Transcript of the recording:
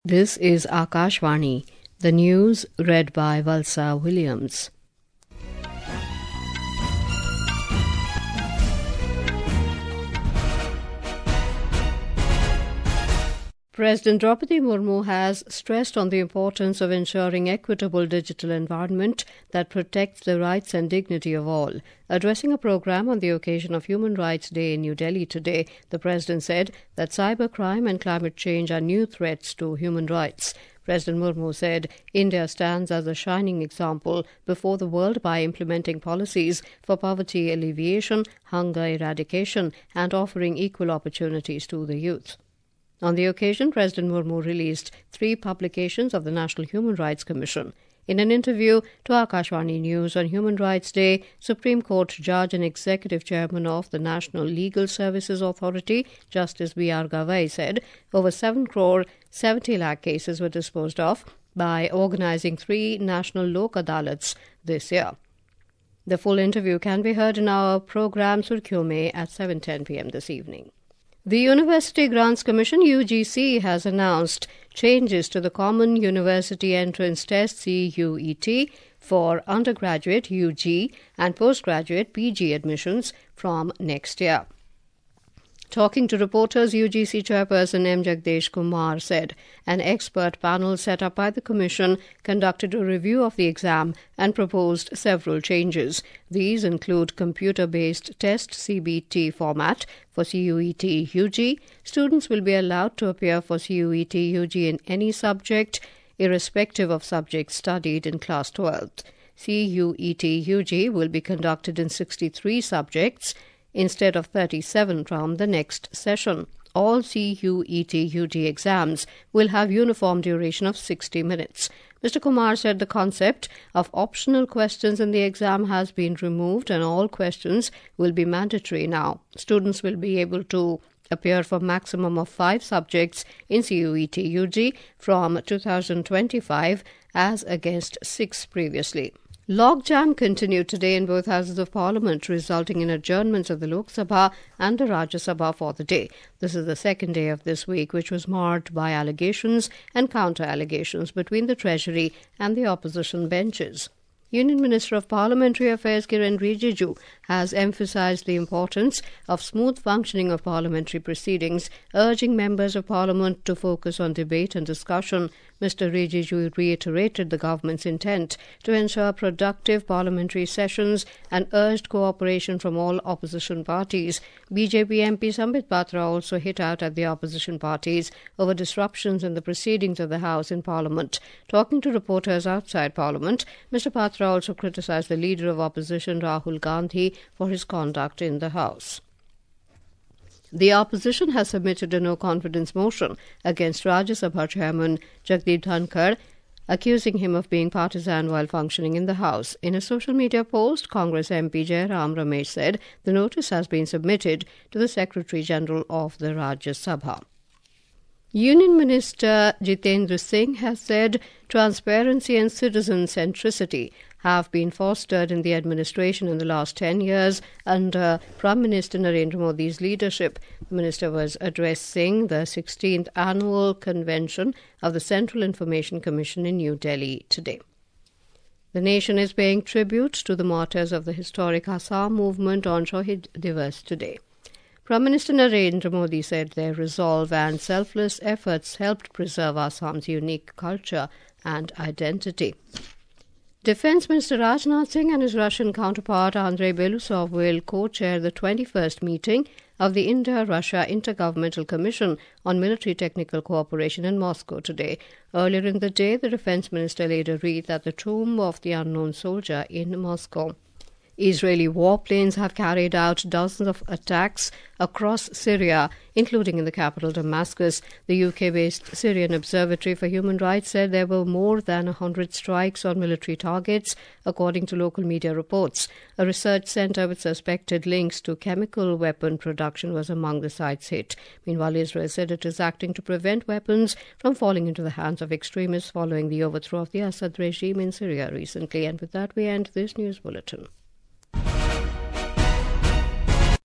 This is Akashvani, the news read by Valsa Williams. President Draupadi Murmu has stressed on the importance of ensuring equitable digital environment that protects the rights and dignity of all. Addressing a program on the occasion of Human Rights Day in New Delhi today, the President said that cybercrime and climate change are new threats to human rights. President Murmu said India stands as a shining example before the world by implementing policies for poverty alleviation, hunger eradication, and offering equal opportunities to the youth. On the occasion, President Murmu released 3 publications of the National Human Rights Commission. In an interview to Akashvani News on Human Rights Day, Supreme Court Judge and Executive Chairman of the National Legal Services Authority, Justice B.R. Gavai, said over 7 crore 70 lakh cases were disposed of by organising 3 national Lok Adalats this year. The full interview can be heard in our programme Surkhiyon Mein at 7:10 p.m. this evening. The University Grants Commission UGC has announced changes to the Common University Entrance Test CUET for undergraduate UG and postgraduate PG admissions from next year. Talking to reporters, UGC Chairperson M. Jagdish Kumar said an expert panel set up by the Commission conducted a review of the exam and proposed several changes. These include computer-based test CBT format for CUET UG. Students will be allowed to appear for CUET UG in any subject, irrespective of subjects studied in Class 12th. CUET UG will be conducted in 63 subjects, instead of 37 from the next session. All CUET UG exams will have uniform duration of 60 minutes. Mr. Kumar said the concept of optional questions in the exam has been removed and all questions will be mandatory now. Students will be able to appear for maximum of 5 subjects in CUET UG from 2025 as against 6 previously. Logjam continued today in both houses of Parliament, resulting in adjournments of the Lok Sabha and the Rajya Sabha for the day. This is the second day of this week, which was marred by allegations and counter-allegations between the Treasury and the opposition benches. Union Minister of Parliamentary Affairs Kiren Rijiju has emphasised the importance of smooth functioning of parliamentary proceedings, urging members of Parliament to focus on debate and discussion. Mr. Rijiju reiterated the government's intent to ensure productive parliamentary sessions and urged cooperation from all opposition parties. BJP MP Sambit Patra also hit out at the opposition parties over disruptions in the proceedings of the House in Parliament. Talking to reporters outside Parliament, Mr. Patra also criticised the leader of opposition Rahul Gandhi for his conduct in the House. The opposition has submitted a no-confidence motion against Rajya Sabha Chairman Jagdeep Dhankar, accusing him of being partisan while functioning in the House. In a social media post, Congress MP Jairam Ramesh said the notice has been submitted to the Secretary General of the Rajya Sabha. Union Minister Jitendra Singh has said transparency and citizen centricity have been fostered in the administration in the last 10 years under Prime Minister Narendra Modi's leadership. The minister was addressing the 16th annual convention of the Central Information Commission in New Delhi today. The nation is paying tribute to the martyrs of the historic Assam movement on Shahid Divas today. Prime Minister Narendra Modi said their resolve and selfless efforts helped preserve Assam's unique culture and identity. Defence Minister Rajnath Singh and his Russian counterpart Andrei Belousov will co-chair the 21st meeting of the India-Russia Intergovernmental Commission on Military Technical Cooperation in Moscow today. Earlier in the day, the Defence Minister laid a wreath at the tomb of the unknown soldier in Moscow. Israeli warplanes have carried out dozens of attacks across Syria, including in the capital Damascus. The UK-based Syrian Observatory for Human Rights said there were more than 100 strikes on military targets, according to local media reports. A research centre with suspected links to chemical weapon production was among the sites hit. Meanwhile, Israel said it is acting to prevent weapons from falling into the hands of extremists following the overthrow of the Assad regime in Syria recently. And with that, we end this news bulletin.